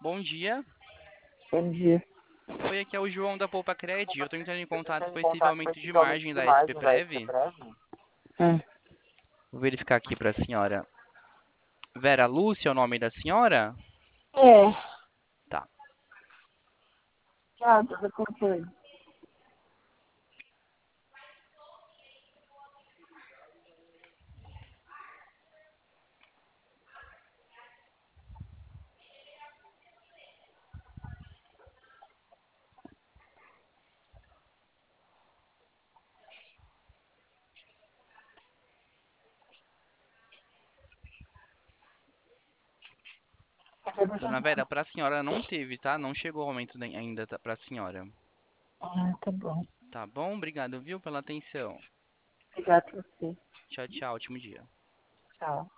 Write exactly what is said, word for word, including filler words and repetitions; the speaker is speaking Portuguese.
bom dia. Bom dia. Oi, aqui é o João da Poupa Cred. Eu estou entrando em Eu tô contato entrando com em esse contato com aumento esse de aumento margem de da S P margem da S P Prev. Prev. Hum, Vou verificar aqui para a senhora. Vera Lúcia é o nome da senhora? É, Tá. já, tudo acompanho. Dona Vera, para a senhora não teve, tá? Não chegou o aumento nem- ainda para a senhora. Ah, tá bom. Tá bom? Obrigado, viu, pela atenção. Obrigada a você. Tchau, tchau. Ótimo dia. Tchau.